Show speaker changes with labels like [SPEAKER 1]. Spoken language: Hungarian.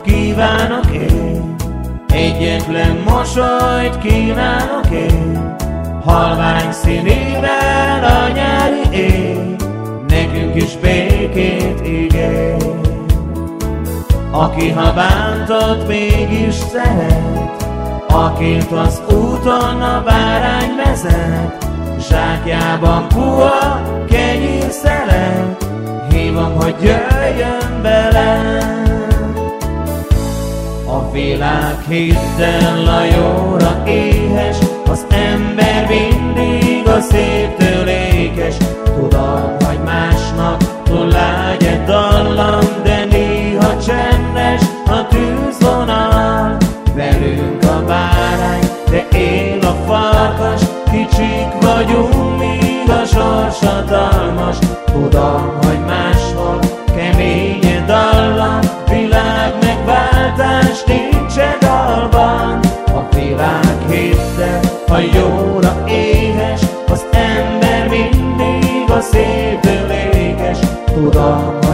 [SPEAKER 1] kívánok én, egyetlen mosolyt kínálok én, halvány színével a nyári éj, nekünk is békét ígér. Aki ha bántott, mégis szeret, akit az úton a bárány vezet, zsákjában puha kenyér szelet, hívom, hogy jöjjön bele. A világ hiddel a jóra éhes, az ember mindig a széptől ékes. Tudom, hogy másnak túl lágy egy dallam, de néha csendes a tűzvonal. Velünk a bárány, de él a farkas, kicsik vagyunk, míg a sors hatalmas. Tudom, hogy máshol kemény dallam, világ megváltás nincs e dalban. A világ hiddel a jóra éhes, az ember mindig a széptől ékes. Tudom,